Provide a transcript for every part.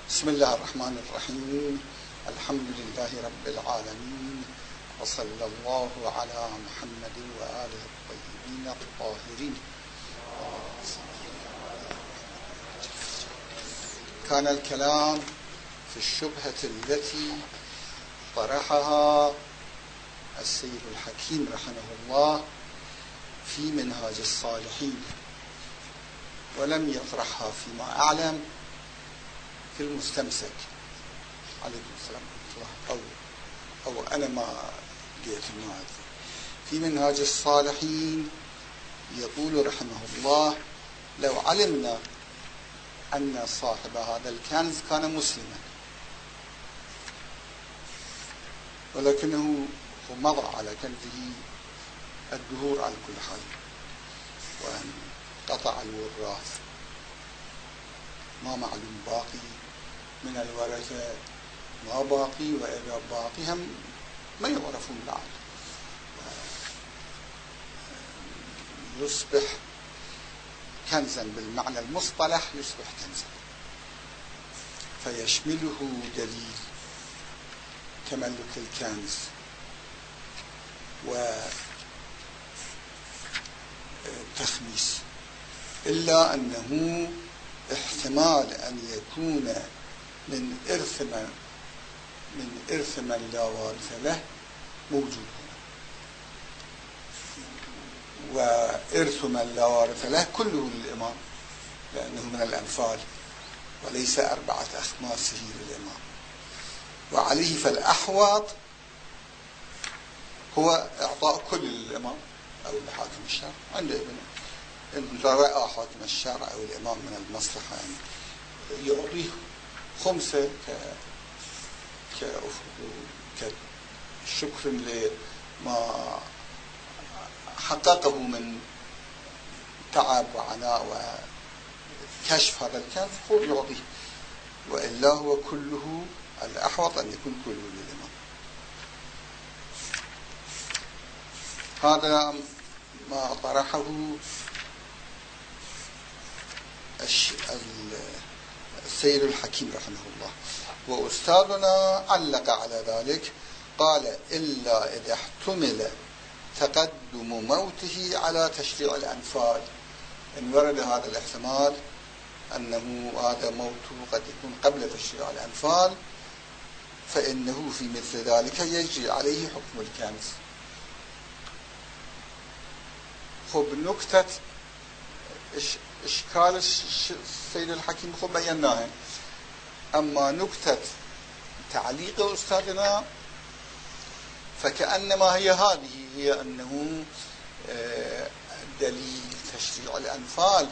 بسم الله الرحمن الرحيم. الحمد لله رب العالمين، وصلى الله على محمد وآله الطيبين الطاهرين. كان الكلام في الشبهة التي طرحها السيد الحكيم رحمه الله في منهاج الصالحين، ولم يطرحها فيما أعلم في المستمسك عليكم السلام ورحمة الله، أو أنا ما لقيت الموعد. في منهاج الصالحين يقول رحمه الله: لو علمنا أن صاحب هذا الكنز كان مسلما ولكنه مضى على كنزه الدهور على كل حال، وانقطع الوراث، ما معلوم باقي من الورثة، ما باقي، وإذا باقي هم ما يعرفون بعد، يصبح كنزا بالمعنى المصطلح، يصبح كنزا، فيشمله دليل تملك الكنز وتخميس، إلا أنه احتمال أن يكون من إرث من لا وارث له موجود، وإرث من لا وارث له كله للإمام، لأنه من الأنفال وليس 4 أخماسه للإمام، وعليه فالأحوط هو إعطاء كل للإمام أو لحاكم الشرع. عند إن رأى حاكم الشرع أو الإمام من المصلحة أن يعطيه 5 كشكر لما حققه من تعب وعناء وكشف هذا الكنز، هو يعطيه، وإلا هو كله الأحوط أن يكون كله للإمام. هذا ما طرحه السيد الحكيم رحمه الله، وأستاذنا علق على ذلك، قال: إلا إذا احتمل تقدم موته على تشريع الأنفال. إن ورد هذا الاحتمال أنه هذا موته قد يكون قبل تشريع الأنفال، فإنه في مثل ذلك يجري عليه حكم الكنز. خب، نكتة إشكال السيد الحكيم خب بيناها، أما نكتة تعليق أستاذنا فكأنما هي هذه، هي أنه دليل تشريع الأنفال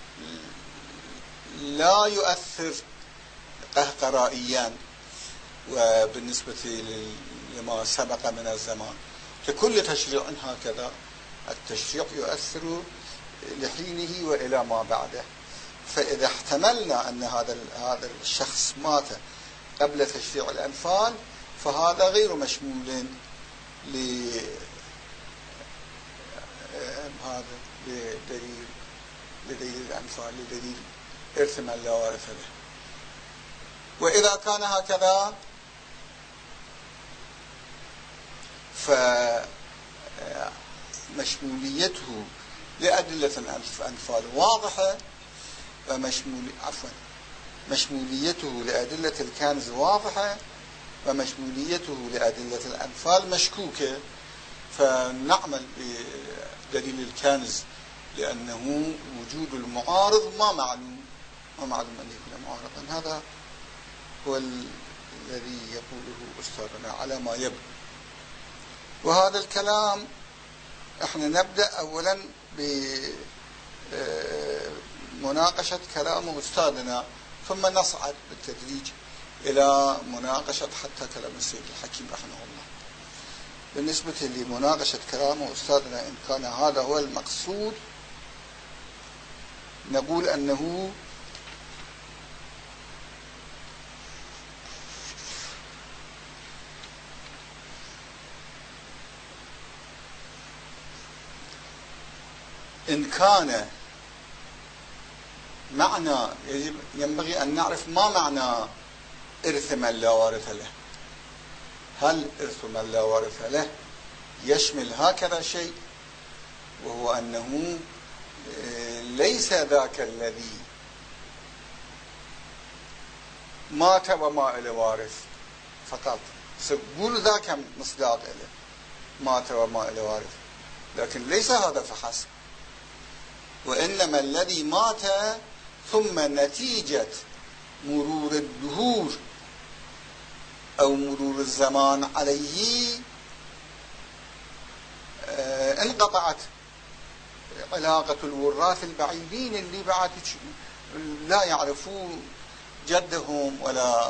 لا يؤثر قهقرائيا وبالنسبة لما سبق من الزمان، ككل تشريع هكذا التشريع يؤثر لحينه وإلى ما بعده. فإذا احتملنا أن هذا الشخص مات قبل تشريع الأنفال، فهذا غير مشمول لدليل الأنفال، لدليل إرث من لا وارث له. وإذا كان هكذا فمشموليته لأدلة الأنفال واضحة، مشموليته لأدلة الكنز واضحة، ومشموليته لأدلة الأنفال مشكوكة، فنعمل بدليل الكنز، لأنه وجود المعارض ما معلوم أن يكون معارضا. هذا هو الذي يقوله أستاذنا على ما يبدو. وهذا الكلام احنا نبدأ أولا بمناقشة كلام أستاذنا، ثم نصعد بالتدريج إلى مناقشة حتى كلام السيد الحكيم رحمه الله. بالنسبة لمناقشة كلام أستاذنا، إن كان هذا هو المقصود، نقول أنه إن كان معنى، ينبغي أن نعرف ما معنى إرث من لا وارث له. هل إرث من لا وارث له يشمل هكذا شيء، وهو أنه ليس ذاك الذي مات وما إلى وارث فقط، سيقول ذاك مصداق له مات وما إلى وارث، لكن ليس هذا فحسب، وإنما الذي مات ثم نتيجة مرور الدهور أو مرور الزمان عليه انقطعت علاقة الوراث البعيدين اللي بعد لا يعرفون جدهم ولا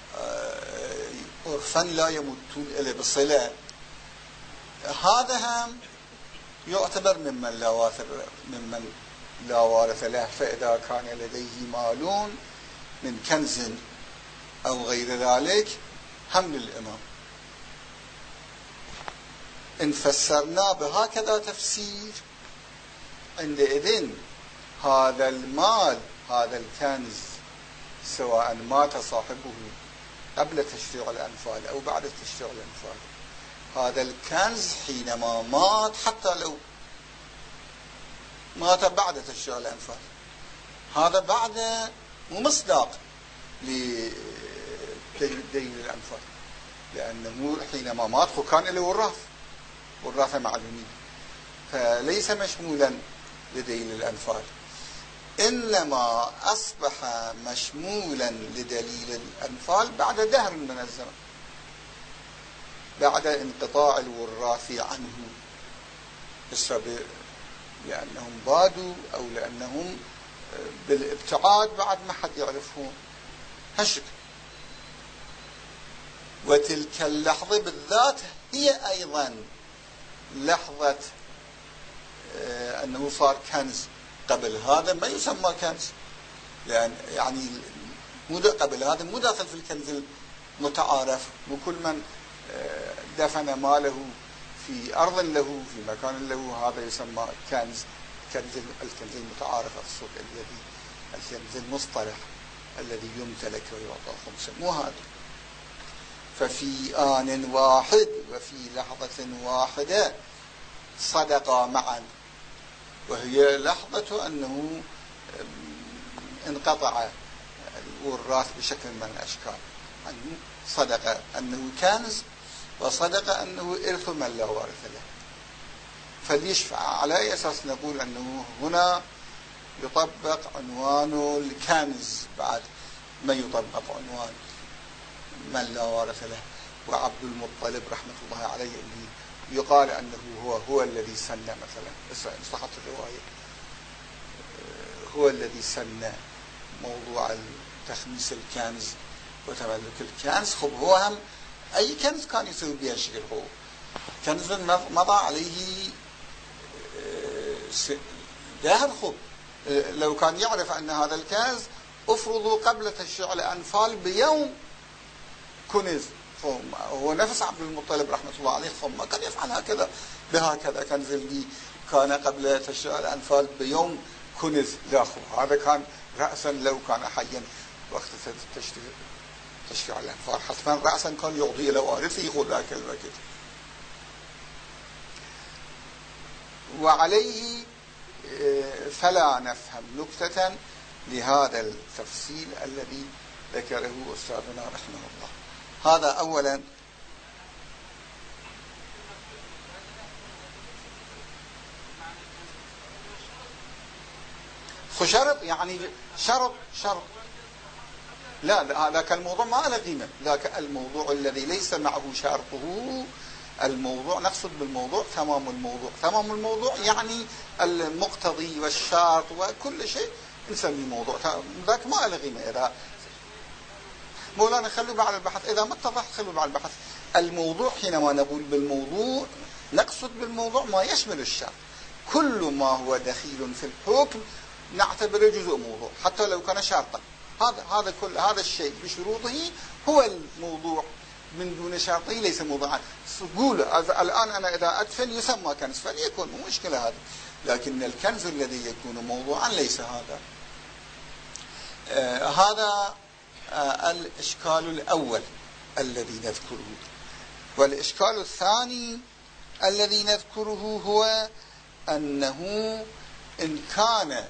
عرفا لا يموتون إليه بصلة، هذا هم يعتبر ممن لا وارث له. فإذا كان لديه مال من كنز أو غير ذلك هم للإمام. إن فسرنا بهكذا تفسير عندئذ هذا المال هذا الكنز سواء مات صاحبه قبل تشريع الأنفال أو بعد تشريع الأنفال، هذا الكنز حينما مات حتى لو مات بعد تشريع الأنفال هذا بعد مصداق لدين الأنفال، لأنه حينما مات كان له وراثة معلومين، فليس مشمولا لدين الأنفال، إنما أصبح مشمولا لدليل الأنفال بعد دهر من الزمن، بعد انقطاع الوراث عنه، لأنهم بادوا أو لأنهم بالابتعاد بعد ما حد يعرفهم هالشكل. وتلك اللحظة بالذات هي أيضا لحظة أنه صار كنز، قبل هذا ما يسمى كنز، لأن يعني قبل هذا مو داخل في الكنز المتعارف، وكل من دفن ماله في أرض له في مكان له هذا يسمى كنز. الكنز المتعارف أقصد الكنز المصطلح الذي يمتلك ويعطى خمسا، مو هذا. ففي آن واحد وفي لحظة واحدة صدقا معا، وهي لحظة أنه انقطع الوراث بشكل من الأشكال، أنه صدق أنه كنز وصدق أنه إرث من لا وارث له. فليشفع على أي أساس نقول أنه هنا يطبق عنوان الكنز بعد ما يطبق عنوان من لا وارث له. وعبد المطلب رحمة الله عليه اللي يقال أنه هو الذي سن مثلا إن صحت الرواية، هو الذي سن موضوع تخميس الكنز وتملك الكنز. خب هو هم أي كنز كان يسوي بها شيء، هو كنز مضى عليه دهر. خب لو كان يعرف أن هذا الكنز أفرضوا قبل تشريع الأنفال بيوم كنز، هو نفس عبد المطلب رحمة الله عليه ما كان يفعل هكذا بهكذا كنز اللي كان قبل تشريع الأنفال بيوم كنز، لا هذا كان رأسا لو كان حيا وقت تشريع الأنفال حتما رأسا كان يعطي إلى وارثه ذاك الوقت. وعليه فلا نفهم نكتة لهذا التفصيل الذي ذكره أستاذنا رحمه الله. هذا أولا. شرط يعني شرط لا ذاك الموضوع ما له قيمة، ذاك الموضوع الذي ليس معه شرطه الموضوع، نقصد بالموضوع تمام الموضوع يعني المقتضي والشرط وكل شيء نسميه موضوع، ذاك ما له قيمة. إذا مولانا خلوا بعد البحث، إذا ما اتضح خلوا بعد البحث. الموضوع حينما نقول بالموضوع نقصد بالموضوع ما يشمل الشرط، كل ما هو دخيل في الحكم نعتبره جزء موضوع حتى لو كان شرطا. كل هذا الشيء بشروطه هو الموضوع، من دون شرطه ليس موضوعا. قول الآن أنا إذا أدفن يسمى كنز فليكن، مو مشكلة هذا، لكن الكنز الذي يكون موضوعا ليس هذا. هذا الإشكال الأول الذي نذكره. والإشكال الثاني الذي نذكره هو أنه إن كان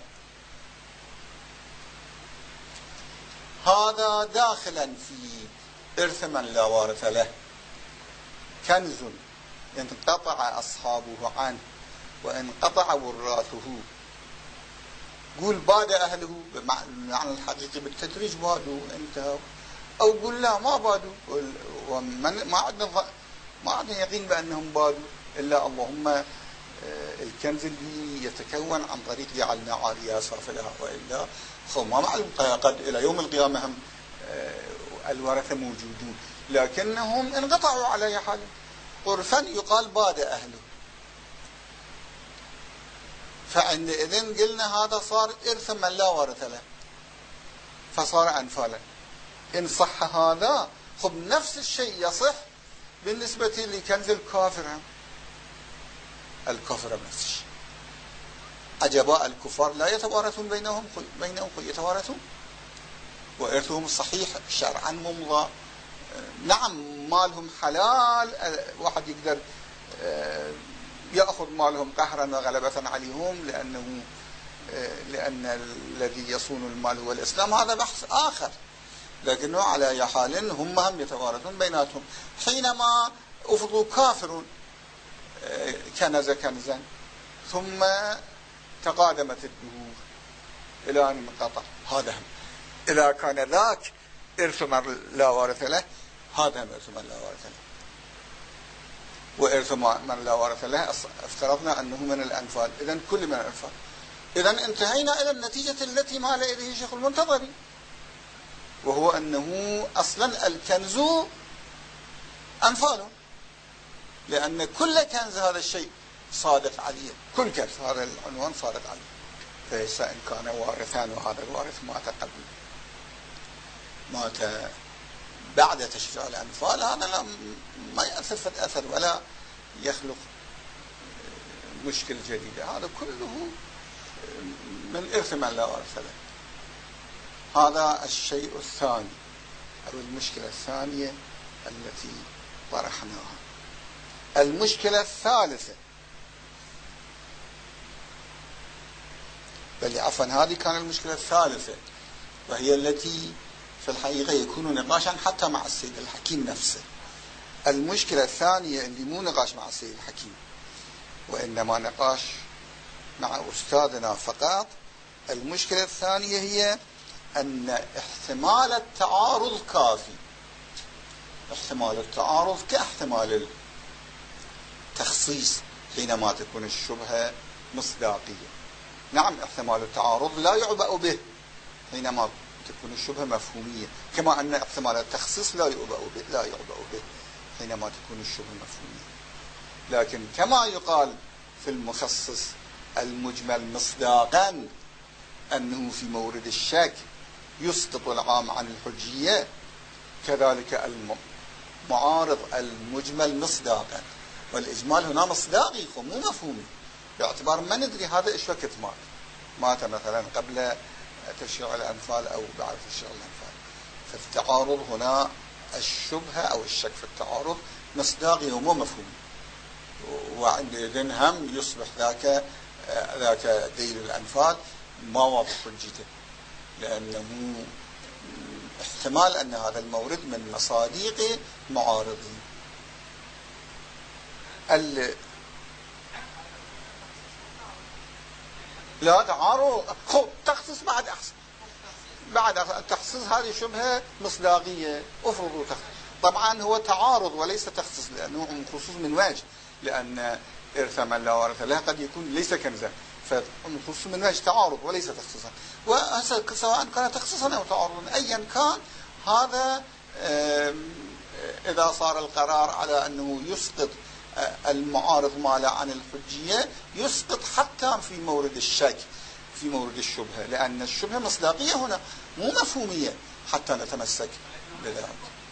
هذا داخلا في إرث من لا وارث له، كنز انقطع أصحابه عنه وانقطع وراثه، قول باد أهله بمعنى الحقيقي بالتدريج بادوا انتهوا، أو قول لا ما بادوا، ما عندنا يقين بأنهم بادوا، إلا اللهم الكنز اللي يتكون عن طريق جعلنا عالية سافلها، وإلا ما معلوم قد إلى يوم القيامة هم الورثة موجودون، لكنهم انقطعوا على أي حال. عرفا يقال باد أهله، فعندئذ قلنا هذا صار إرث من لا ورث له فصار أنفالا. إن صح هذا خب نفس الشيء يصح بالنسبة لكنز الكافر. الكافر نفس الشيء، أجباء الكفار لا يتوارثون بينهم يتوارثون، وإرثهم الصحيح شرعا ممضى. نعم مالهم حلال، واحد يقدر يأخذ مالهم قهرا وغلبة عليهم لأن الذي يصون المال هو الإسلام، هذا بحث آخر، لكنه على أي حال هم يتوارثون بيناتهم. حينما أفضوا كافر كنز كنزا ثم تقادمت الدهور إلى أن انقطع، هذا هم إذا كان ذاك إرث من لا وارث له، هذا هم إرث من لا وارث له. وإرث من لا وارث له افترضنا أنه من الأنفال، إذن كل من الأنفال. إذن انتهينا إلى النتيجة التي مال إليه شيخ المنتظري، وهو أنه أصلا الكنز أنفال، لأن كل كنز هذا الشيء صادق عليه، كل كنز هذا العنوان صادق عليه. فليس إن كان وارثان وهذا الوارث مات بعد تشريع الأنفال، هذا ما يأثر في الأثر ولا يخلق مشكلة جديدة، هذا كله من إرث من لا وارث له. هذا الشيء الثاني أو المشكلة الثانية التي طرحناها. المشكلة الثالثة، بل عفوا هذه كانت المشكلة الثالثة، وهي التي في الحقيقة يكون نقاشا حتى مع السيد الحكيم نفسه. المشكلة الثانية اللي مو نقاش مع السيد الحكيم وإنما نقاش مع أستاذنا فقط، المشكلة الثانية هي أن احتمال التعارض كافي. احتمال التعارض كاحتمال التخصيص حينما تكون الشبهة مصداقية. نعم احتمال التعارض لا يعبأ به حينما تكون الشبهة مفهومية، كما أن احتمال التخصيص لا يعبأ به حينما تكون الشبهة مفهومية. لكن كما يقال في المخصص المجمل مصداقا أنه في مورد الشك يسقط العام عن الحجية، كذلك المعارض المجمل مصداقا، والإجمال هنا مصداقي مو مفهومي، باعتبار ما ندري هذا إيش وقت مات مثلا قبل تشريع الأنفال أو بعد تشريع الأنفال. فالتعارض هنا الشبهة أو الشك في التعارض مصداقي ومو مفهومي، وعندئذ هم يصبح ذاك دليل الأنفال ما واضح حجته، لأنه احتمال أن هذا المورد من مصادق معارضين. لا تعارض تخصيص بعد التخصيص، هذه شبهة مصداقية افرضوا تخصيص. طبعا هو تعارض وليس تخصيص، لأنه خصوص من وجه، لأن إرث من لا وارث له قد يكون ليس كنزا، فخصوص من وجه تعارض وليس تخصيصا. وسواء كان تخصيصا أو تعارضا أيا كان، هذا إذا صار القرار على أنه يسقط المعارض مالا عن الحجية، يسقط حتى في مورد الشك في مورد الشبهة، لأن الشبهة مصداقية هنا مو مفهومية حتى نتمسك بذلك.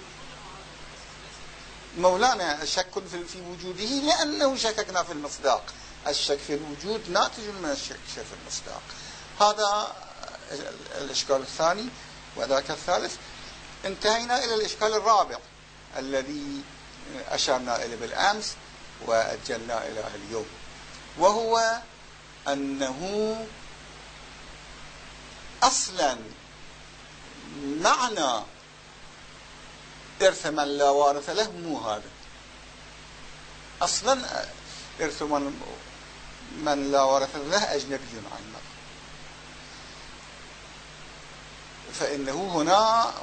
مولانا شك في وجوده لأنه شككنا في المصداق، الشك في الوجود ناتج من الشك في المصداق. هذا الإشكال الثاني. وذاك الثالث انتهينا إلى الإشكال الرابع الذي أشرنا إليه بالأمس وأجلنا إلى اليوم، وهو أنه أصلا معنى إرث من لا وارث له مو هذا. أصلا إرث من لا وارث له أجنبي عن المرء، فإنه هنا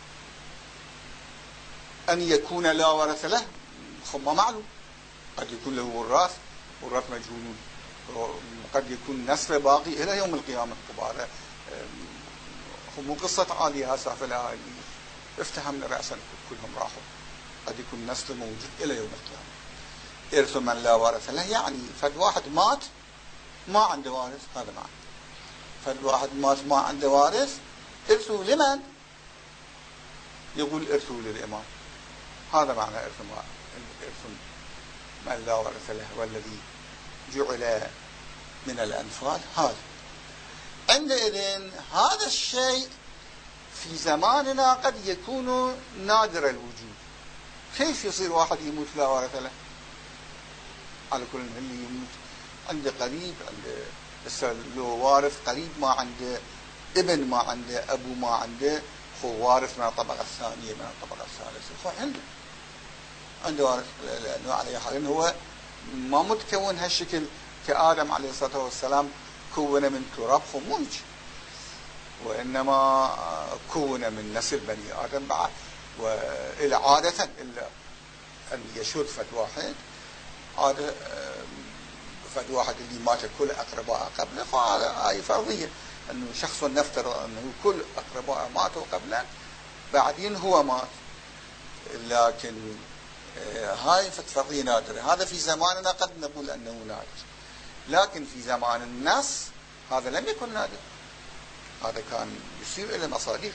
أن يكون لا ورث له ما معلوم، قد يكون له وراث مجهولون، قد يكون نسل باقي إلى يوم القيامة. طبعا مو قصة عالية سافلها افتهمنا رأسا كلهم راحوا، قد يكون نسل موجود إلى يوم القيامة. إرث من لا وارث له يعني فد واحد مات ما عنده وارث، هذا معنى فد واحد مات ما عنده وارث إرثه لمن؟ يقول إرثه للإمام، هذا معنى إرث من لا ورث له والذي جعل من الأنفال. هذا عندئذ هذا الشيء في زماننا قد يكون نادر الوجود. كيف يصير واحد يموت لا ورث له؟ على كل اللي يموت عنده قريب، عنده له وارث قريب، ما عنده ابن، ما عنده أبو، ما عنده وارث من الطبقة الثانية من الطبقة الثالثة، عنده وارث، لأنه على حال هو ما متكون هالشكل كآدم عليه الصلاة والسلام كون من تراب خموج، وإنما كون من نسل بني آدم بعد، وإلى عادة إلا أن يشذ فد واحد، عادة فد واحد اللي مات كل أقرباء قبله، فهذا فرضية أنه شخص نفترض أنه كل أقرباء ماتوا قبله بعدين هو مات، لكن هاي فرضية نادرة. هذا في زماننا قد نقول أنه نادر، لكن في زمان النص هذا لم يكن نادر، هذا كان يصير إلى مصادق،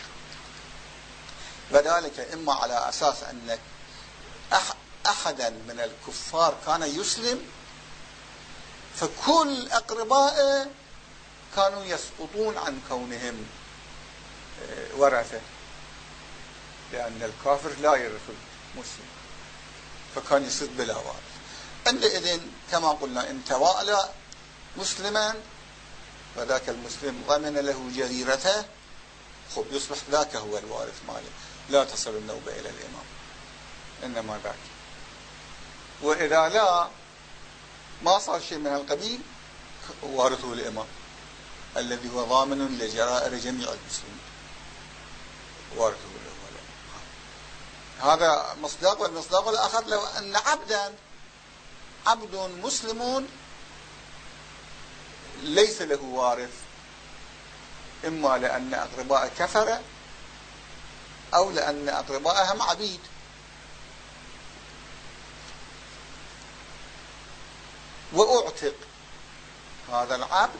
وذلك إما على أساس أن أحدا من الكفار كان يسلم فكل أقربائه كانوا يسقطون عن كونهم ورثة، لأن الكافر لا يرث المسلم، فكان يصير بلا وارث. عندئذ كما قلنا إن توالى مسلما فذاك المسلم ضمن له جريرته، خب يصبح ذاك هو الوارث ماله، لا تصل النوبة إلى الإمام، إنما ذاك. وإذا لا ما صار شيء من القبيل وارثه الإمام الذي هو ضامن لجرائر جميع المسلمين، وارثه الإمام. هذا مصداق. والمصداق الآخر لو أن عبد مسلم ليس له وارث، إما لأن أقرباء كفر أو لأن أقرباء هم عبيد، وأعتق هذا العبد،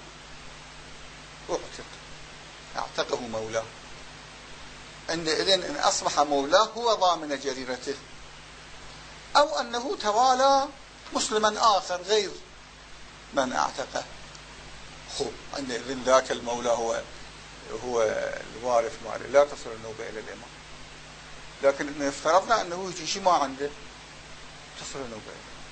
اعتقه مولاه، عندئذ إن أصبح مولاه هو ضامن جريرته، أو أنه توالى مسلما آخر غير من اعتقه، خب عندئذ ذاك المولى هو الوارث ماله، لا تصل النوبة إلى الإمام. لكن إن افترضنا أنه شيء ما عنده تصل النوبة إلى الإمام،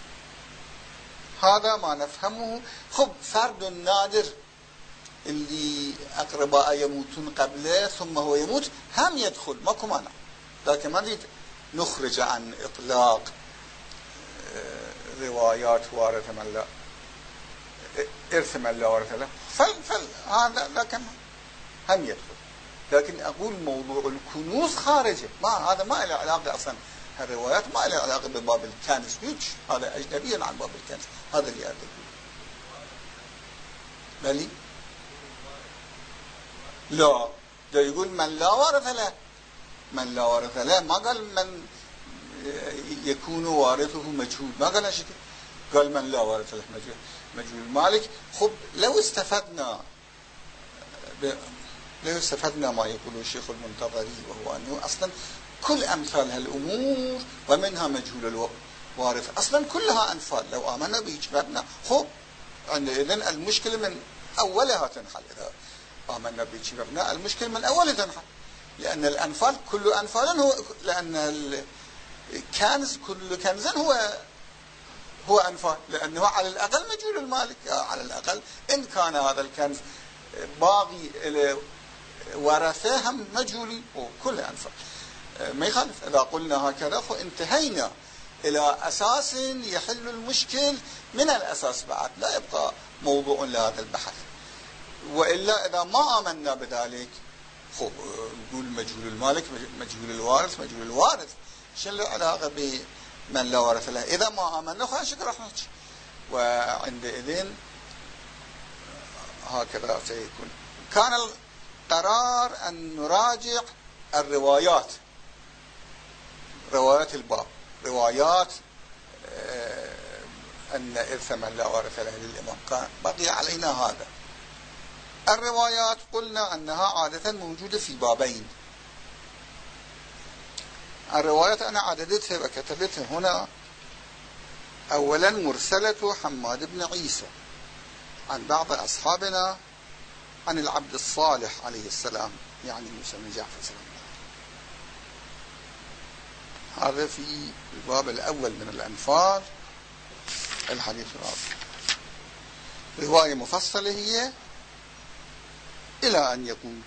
هذا ما نفهمه. خب فرد نادر اللي أقرباء يموتون قبله ثم هو يموت هم يدخل، ماكو مانع، لكن ما نريد نخرج عن إطلاق روايات وارث من لا إرث من لا ورث له، هذا لكن هم يدخل. لكن أقول موضوع الكنوز خارجه، هذا ما له علاقة أصلا، هالروايات ما له علاقة بباب الكنز، هذا أجنبي عن باب الكنز، هذا اللي أقول. بلي لا، ده يقول من لا وارث له، من لا وارث له، ما قال من يكون وارثه مجهول، ما قال شيء، قال من لا وارث له مجهول مالك. خب لو استفدنا ما يقوله الشيخ المنتظري، وهو أنه أصلا كل أمثال هالأمور ومنها مجهول الوارث أصلا كلها أنفال، لو آمنا بإجبارنا خب عندئذ المشكلة من أولها تنحل. إذا آمنا بإجبارنا المشكلة من أولها تنحل، لأن الأنفال كل أنفال هو، لأن الكنز كل كنز هو أنفال، لأنه على الأقل مجهول المالك. على الأقل إن كان هذا الكنز باقي ورثة هم مجهولين وكل أنفال ما يخالف. إذا قلنا هكذا فانتهينا إلى أساس يحل المشكل من الأساس، بعد لا يبقى موضوع لهذا البحث. وإلا إذا ما آمنا بذلك نقول مجهول المالك مجهول الوارث مجهول الوارث، شو له علاقة بمن لا وارث له؟ إذا ما آمنا خلاص راح نحكي، وعندئذ هكذا سيكون. كان القرار أن نراجع الروايات، روايات الباب، روايات أن إرث من لا وارث له للإمام، كان بقي علينا هذا. الروايات قلنا أنها عادة موجودة في بابين. الروايات أنا عددتها وكتبتها هنا. أولا مرسلة حماد بن عيسى عن بعض أصحابنا عن العبد الصالح عليه السلام، يعني موسى بن جعفر سلام الله. هذا في الباب الأول من الأنفال، الحديث الرابع. رواية مفصلة هي إلى أن يقول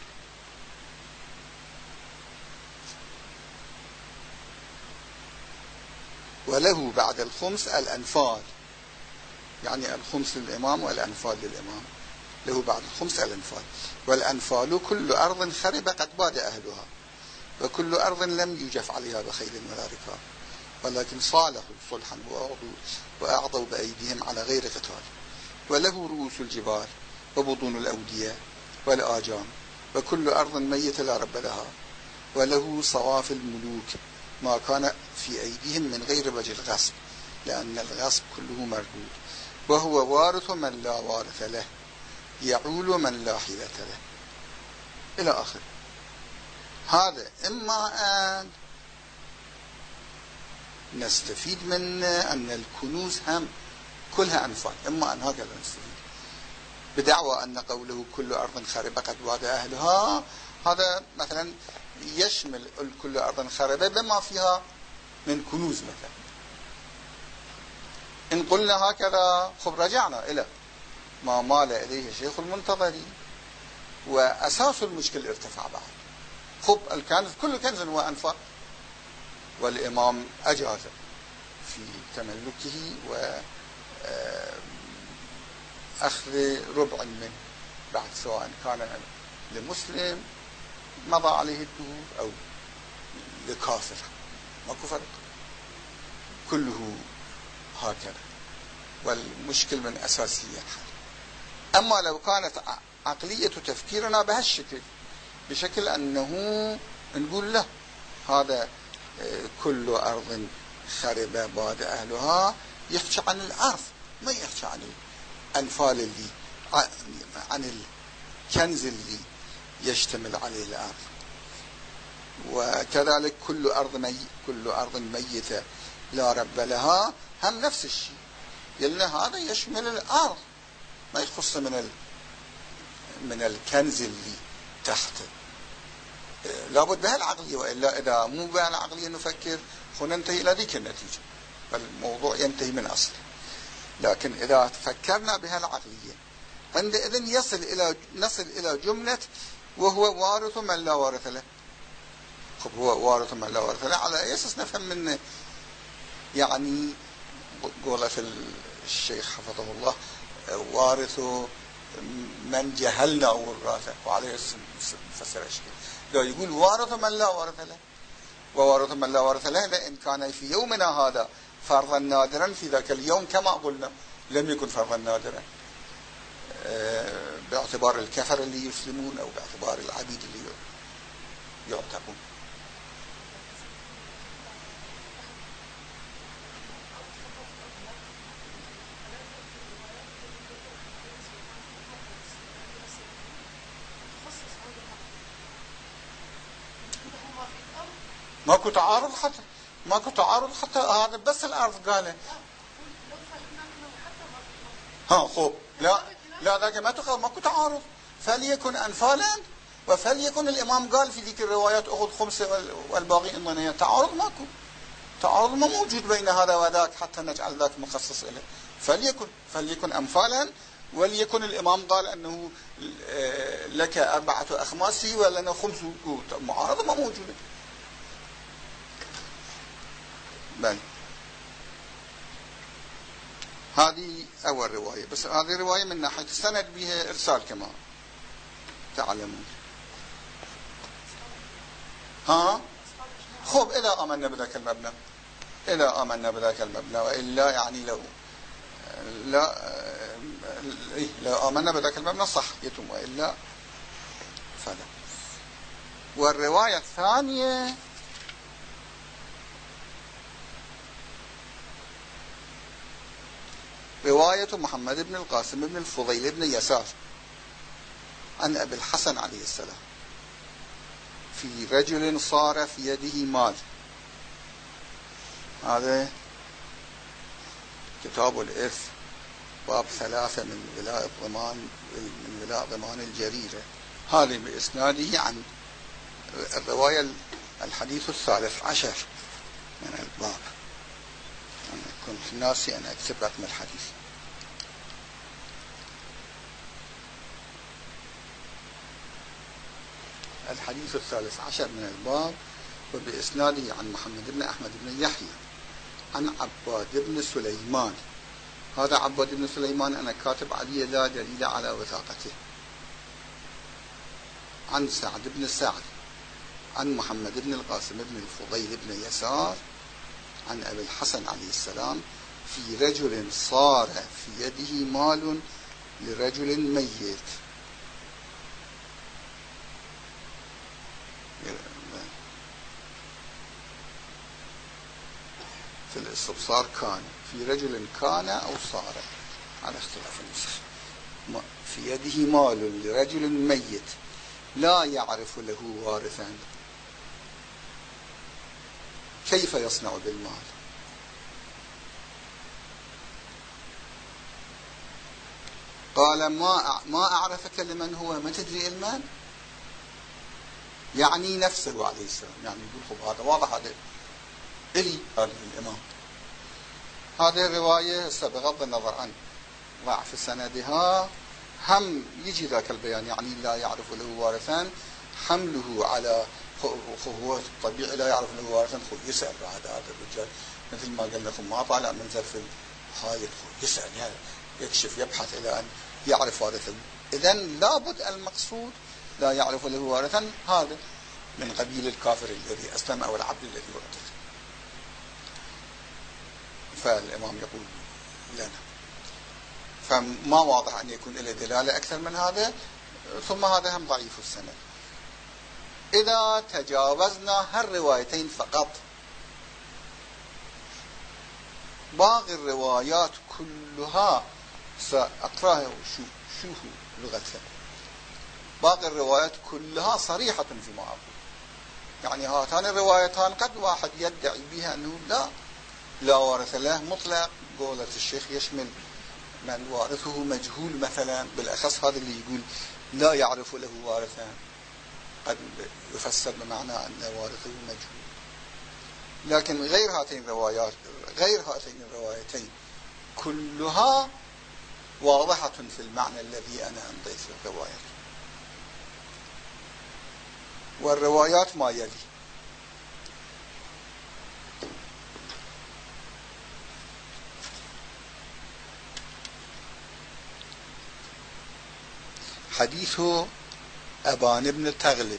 وله بعد الخمس الأنفال، يعني الخمس للإمام والأنفال للإمام، له بعد الخمس الأنفال. والأنفال كل أرض خرب قد باد أهلها، وكل أرض لم يجف عليها بخيل ولا ركاب، ولكن صالحوا صلحا وأعطوا بأيديهم على غير قتال. وله رؤوس الجبال وبطون الأودية والآجام، وكل أرض ميتة لا رب لها. وله صواف الملوك ما كان في أيديهم من غير وجه الغصب، لأن الغصب كله مردود. وهو وارث من لا وارث له، يعول من لا حيلة له، إلى آخر. هذا إما أن نستفيد من أن الكنوز هم كلها أنفال، إما أن هكذا نستفيد بدعوى أن قوله كل أرض خربة قد باد أهلها، هذا مثلا يشمل كل أرض خربة بما فيها من كنوز. مثلا إن قلنا هكذا خب رجعنا إلى ما مال إليه شيخ المنتظري، وأساس المشكل ارتفع بعد. خب الكنز كل كنز هو أنفال، والإمام أجاز في تملكه وأخذ ربع منه بعد، سواء كان لمسلم مضى عليه الدهور أو لكافر، ماكو فرق، كله هكذا. والمشكل من أساسية الحال. أما لو كانت عقلية تفكيرنا بهالشكل، بشكل أنه نقول له هذا كل أرض خربة باد أهلها، يحكي عن الأرض، ما يحكي عن الأنفال اللي عن الكنز اللي يشتمل عليه الأرض. وكذلك كل أرض ميتة لا رب لها، هم نفس الشيء، يلنا هذا يشمل الأرض، ما يخص من الكنز اللي تحته. لابد بهالعقلية، وإلا إذا مو بهالعقلية نفكر ننتهي إلى ذيك النتيجة، فالموضوع ينتهي من أصله. لكن إذا فكرنا بهالعقلية عندئذ نصل إلى جملة وهو وارث من لا وارث له. خب هو وارث من لا وارث له، على أي أساس نفهم منه؟ يعني قوله في الشيخ حفظه الله وارث من جهلنا وراثه، وعليه فسر الشيء. لا، يقول وارث من لا وارث له، ووارث من لا وارث له لأن كان في يومنا هذا فرضا نادرا، في ذاك اليوم كما قلنا لم يكن فرضا نادرا باعتبار الكفر اللي يسلمون أو باعتبار العبيد اللي يعتقون. ماكو تعارض حتى هذا بس الأرض قاله. خوب لا ذاك ما تخاف، ماكو تعارض. فليكن أنفالا فليكن الإمام قال في ذيك الروايات أخذ خمسة والباقي إنضنية. تعارض ماكو، تعارض ما موجود بين هذا وذاك حتى نجعل ذاك مخصص له. فليكن أمثالا، وليكن الإمام قال أنه لك 4 أخماس ولنا 5. معارضة ما موجودة. بل هذه أول رواية، بس هذه رواية من ناحية السند بها إرسال كما تعلمون. خب إذا آمنا بذاك المبنى وإلا يعني لو آمنا بذاك المبنى صح يتم، وإلا فلا. والرواية الثانية رواية محمد بن القاسم بن الفضيل بن يسار عن أبي الحسن عليه السلام في رجل صار في يده مال. هذا كتاب الإرث باب 3 من ولاء ضمان الجريرة. هذه بإسناده عن الرواية الحديث 13 من الباب. أنا كنت ناسي أن أكتب رقم الحديث. الحديث 13 من الباب، وبإسناده عن محمد بن أحمد بن يحيى عن عباد بن سليمان. هذا عباد بن سليمان أنا كاتب عليه لا دليل على وثاقته. عن سعد بن سعد عن محمد بن القاسم بن الفضيل بن يسار عن أبي الحسن عليه السلام في رجل صار في يده مال لرجل ميت. في الاستبصار كان في رجل كان أو صار على اختلاف النسخ. في يده مال لرجل ميت لا يعرف له وارثا، كيف يصنع بالمال؟ قال ما أعرفك لمن هو، ما تدري المال، يعني نفسه عليه السلام. يعني يقول هذا واضح، هذا إلي هذا الإمام. هذه الرواية بغض النظر عن ضعف سندها هم يجي ذاك البيان، يعني لا يعرف له وارثان، حمله على هو الطبيعي لا يعرف له وارثان. يسأل هذا الرجال مثل ما قلنا لكم ما طالع من ظرف الحائط، يسأل يعني يكشف يبحث إلى أن يعرف وارثا. إذن لابد المقصود لا يعرف له وارثا هذا من قبيل الكافر الذي أسلم أو العبد الذي اعتق. فالإمام يقول لنا فما واضح أن يكون له دلالة أكثر من هذا. ثم هذا هم ضعيف السند. إذا تجاوزنا هالروايتين فقط، باقي الروايات كلها سأقرأها وشوفوا لغتها. باقي الروايات كلها صريحة فيما أقول. يعني هاتان الروايتان قد واحد يدعي بها أنه لا وارث له مطلق، قولة الشيخ يشمل من وارثه مجهول مثلا، بالأخص هذا اللي يقول لا يعرف له وارثان قد يفسر بمعنى أن وارثه مجهول. لكن غير هاتين الروايتين كلها واضحة في المعنى الذي أنا أمضيت في الروايات. والروايات ما يلي: حديث أبان بن تغلب،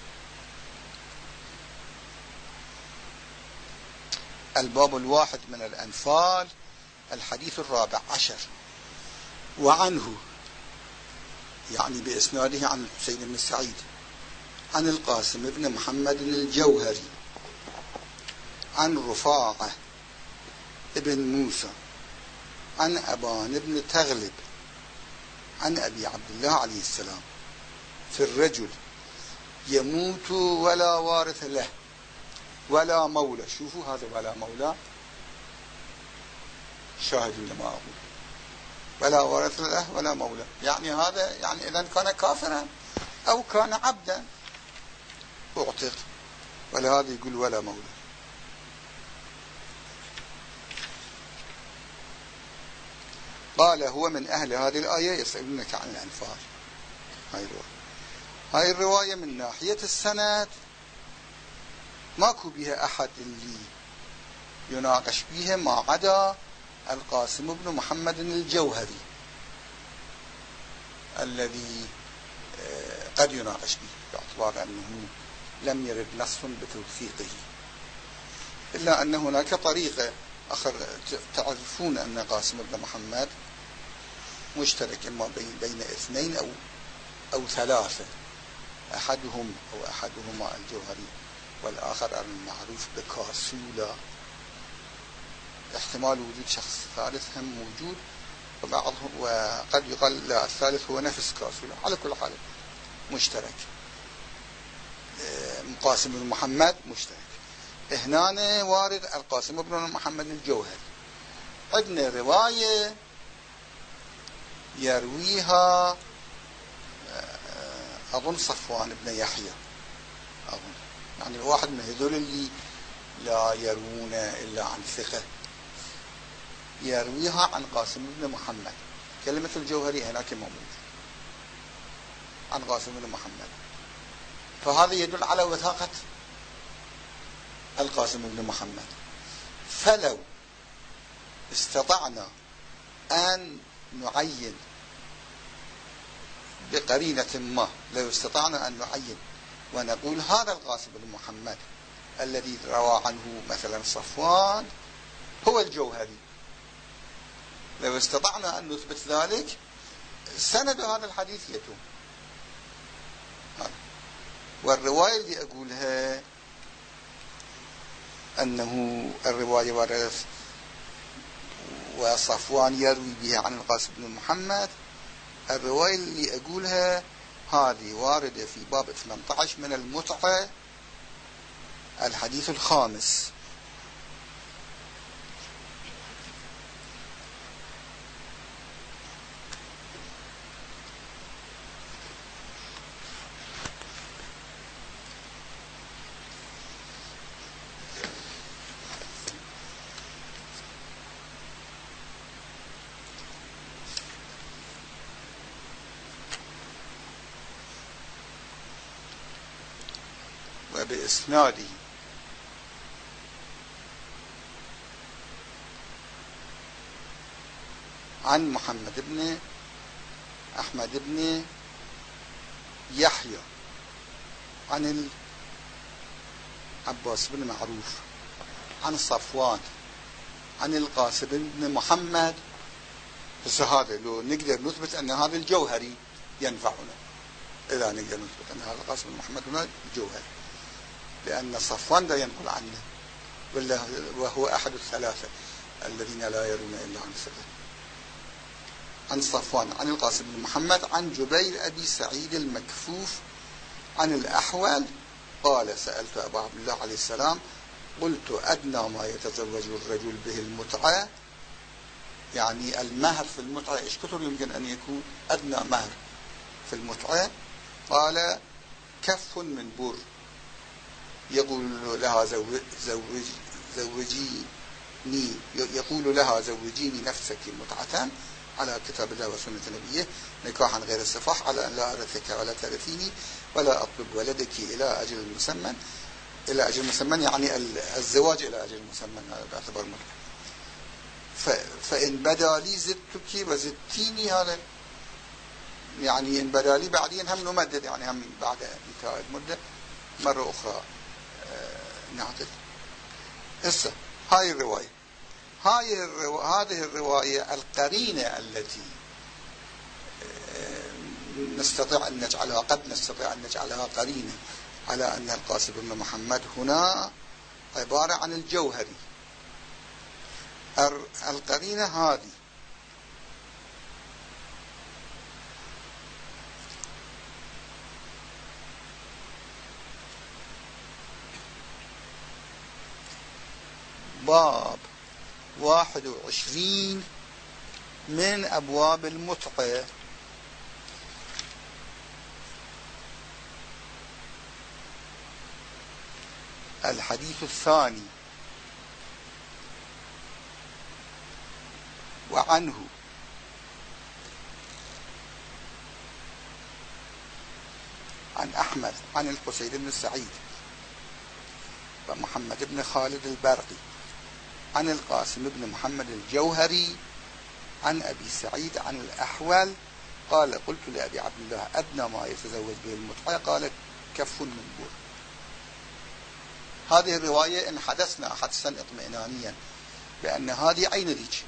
الباب 1 من الأنفال، الحديث 14. وعنه يعني بإسناده عن الحسين بن سعيد عن القاسم بن محمد الجوهري عن رفاعة ابن موسى عن أبان بن تغلب عن أبي عبد الله عليه السلام في الرجل يموت ولا وارث له ولا مولى. شوفوا هذا ولا مولى، شاهدوا لما أقول ولا وارث له ولا مولى، يعني هذا يعني إذا كان كافرا أو كان عبدا أعتق، ولهذا يقول ولا مولى. قال هو من أهل هذه الآية يسألونك عن الأنفال. هاي الرواية من ناحية السند ماكو بها أحد اللي يناقش بها ما عدا القاسم بن محمد الجوهري الذي قد يناقش به باعتبار أنه لم يرد نص بتوثيقه، إلا أن هناك طريقة آخر. تعرفون أن قاسم بن محمد مشترك إما بين اثنين أو ثلاثة، أحدهما الجوهري والآخر المعروف بكاسولا. احتمال وجود شخص ثالث هم موجود، وقد يقال لا الثالث هو نفس كاسولا. على كل حال مشترك، قاسم بن محمد مشترك. هنا وارد القاسم بن محمد الجوهري. عندنا رواية يرويها أظن صفوان بن يحيى، أظن يعني واحد من هذول اللي لا يروون إلا عن ثقة، يرويها عن قاسم بن محمد. كلمة الجوهري هناك موجود عن قاسم بن محمد، فهذا يدل على وثاقة القاسم بن محمد. فلو استطعنا أن نعين بقرينة ما، لو استطعنا أن نعين ونقول هذا القاسم بن محمد الذي روى عنه مثلا صفوان هو الجوهري، لو استطعنا أن نثبت ذلك سند هذا الحديث يتم. والرواية اللي أقولها أنه الرواية وردت وصفوان يروي بها عن القاسم بن محمد، الرواية اللي أقولها هذه واردة في باب 18 من المتعة، الحديث الخامس. وبإسناده عن محمد بن أحمد بن يحيى عن العباس بن معروف عن صفوان عن القاسم بن محمد. هذا لو نقدر نثبت أن هذا الجوهري ينفعنا، إذا نقدر نثبت أن هذا القاسم بن محمد هنا الجوهري، لأن صفوان لا ينقل عنه وهو أحد الثلاثة الذين لا يرون إلا عن ثقة. عن صفوان عن القاسم بن محمد عن جبير أبي سعيد المكفوف عن الأحول قال سألت أبا عبد الله عليه السلام قلت أدنى ما يتزوج الرجل به المتعة، يعني المهر في المتعة إيش كثر يمكن أن يكون أدنى مهر في المتعة؟ قال كف من بر، يقول لها زوجيني نفسك متعة على كتاب الله وسنة نبيه نكاحا غير السفاح على أن لا أرثك ولا ترثيني ولا أطلب ولدك إلى أجل مسمى. إلى أجل مسمى يعني الزواج إلى أجل مسمى باعتبار متعة. فإن بدا لي زدتك وزدتيني، هذا يعني إن بدا لي بعدين هم نمدد، يعني هم بعد انتهاء المدة مرة أخرى نعطل. هسه هاي الرواية، هذه الرواية القرينة التي نستطيع أن نجعلها، قد نستطيع أن نجعلها قرينة على أن القاسم بن محمد هنا عبارة عن الجوهري. القرينة هذه باب 21 من أبواب المتعة، الحديث الثاني وعنه عن أحمد عن الحسين بن سعيد ومحمد بن خالد البرقي عن القاسم بن محمد الجوهري عن أبي سعيد عن الأحول قال قلت لأبي عبد الله أدنى ما يتزوج به المتعة قال كف من بور. هذه الرواية إن حدثنا حدثا اطمئنانيا بأن هذه عين ذيك،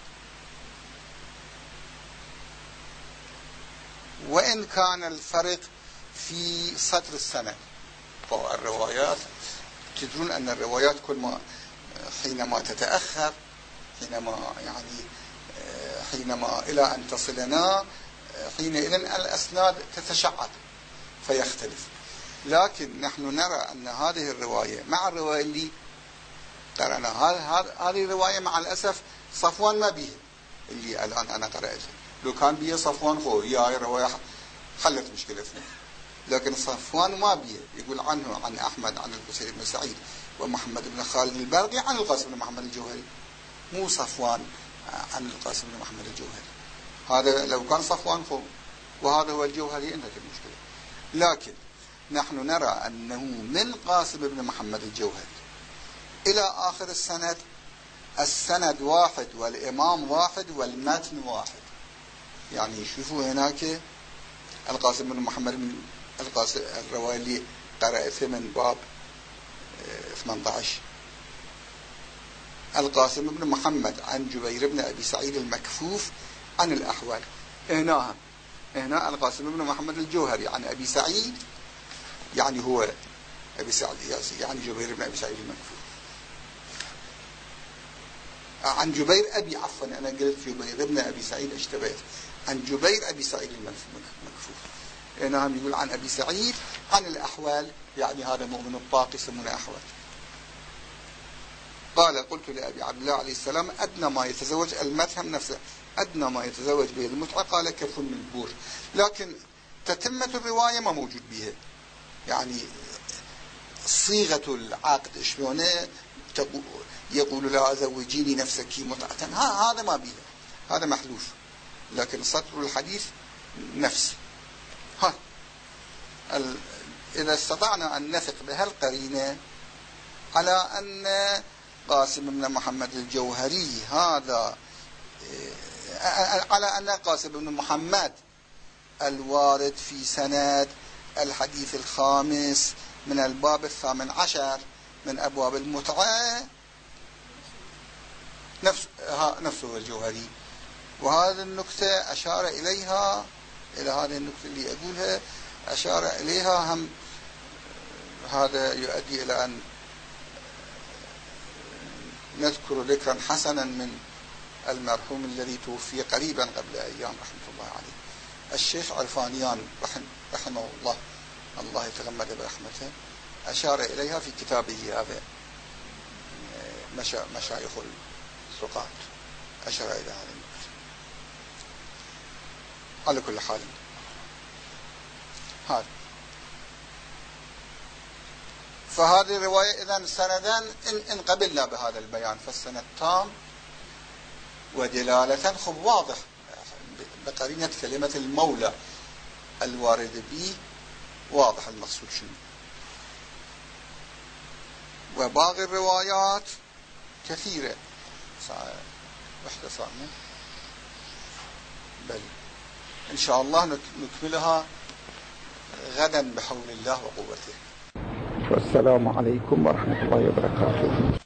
وإن كان الفرق في سطر السنة. فالروايات تدرون أن الروايات كل ما حينما تتأخر حينما إلى أن تصلنا حينئذ الأسناد تتشعب فيختلف. لكن نحن نرى أن هذه الرواية مع الرواية اللي قرأنا هذه الرواية مع الأسف صفوان ما بيه اللي الآن أنا قرأتها. لو كان بيه صفوان هي الرواية حلت مشكلتنا، لكن صفوان ما بيه. يقول عنه عن أحمد عن الحسين بن سعيد ومحمد بن خالد البرقي عن القاسم بن محمد الجوهري، مو صفوان عن القاسم بن محمد الجوهري. هذا لو كان صفوان وهذا هو الجوهري انتهت المشكلة. لكن نحن نرى أنه من قاسم بن محمد الجوهري إلى آخر السند واحد والإمام واحد والمتن واحد. يعني شوفوا هناك القاسم بن محمد الرواية اللي قرأتها من باب 18 القاسم بن محمد عن جبير بن أبي سعيد المكفوف عن الأحول. هنا القاسم بن محمد الجوهري عن أبي سعيد، يعني هو أبي سعيد يعني جبير بن أبي سعيد المكفوف عن جبير أبي عفوا أنا قلت جبير بن أبي سعيد اشتبهت عن جبير أبي سعيد المكفوف. هنا يقول عن أبي سعيد عن الأحول، يعني هذا مؤمن الطاق يسمونه أحول. قال قلت لأبي عبد الله عليه السلام أدنى ما يتزوج المتهم نفسه أدنى ما يتزوج به المتعة قال كف من بور. لكن تتمة الرواية ما موجود بها، يعني صيغة العقد شلونه يقول لا زوجيني نفسك متعة، هذا ما بها، هذا محذوف. لكن سطر الحديث نفسي. إذا استطعنا أن نثق بهالقرينة على أن قاسم بن محمد الجوهري هذا على أن قاسم بن محمد الوارد في سند الحديث الخامس من الباب 18 من أبواب المتعة نفسه الجوهري. وهذه النكتة أشار إليها، إلى هذه النكتة اللي أقولها أشار إليها هم. هذا يؤدي إلى أن نذكر ذكرا حسنا من المرحوم الذي توفي قريبا قبل أيام رحمة الله عليه، الشيخ عرفانيان رحمه الله، الله يتغمد برحمته، أشار إليها في كتابه هذا مشايخ الثقات، أشار إلى هذا النكتة. على كل حال فهذه الرواية إذن سندا إن قبلنا بهذا البيان فالسند تام ودلالة خب واضح بقرينة كلمة المولى الوارد به واضح المقصود شنو. وباقي الروايات كثيرة واحتسابنا بل إن شاء الله نكملها غدا بحول الله وقوته. والسلام عليكم ورحمة الله وبركاته.